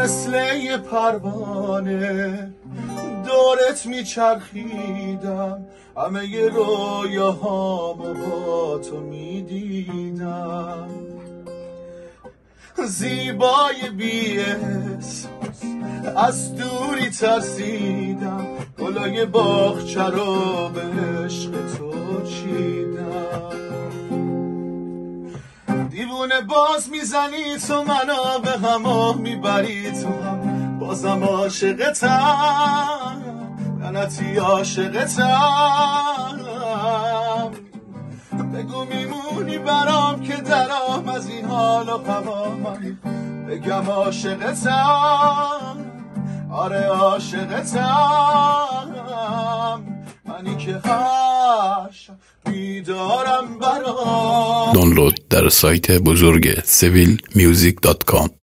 مثل یه پروانه دورت میچرخیدم، همه ی رویاهامو با تو میدیدم. زیبای بی احساس از دوری ترسیدم، گلای باغچه رو به عشق تو چیدم. دیوونه باز میزنی تو منو به هما میبری تو هم، بازم عاشقتم، لعنتی عاشقتم. بگو میمونی برام که درام از این حال و هوام، بگم عاشقتم، آره عاشقتم، منی که هر شب بیدارم برام. دانلود در سایت بزرگ civilmusic.com.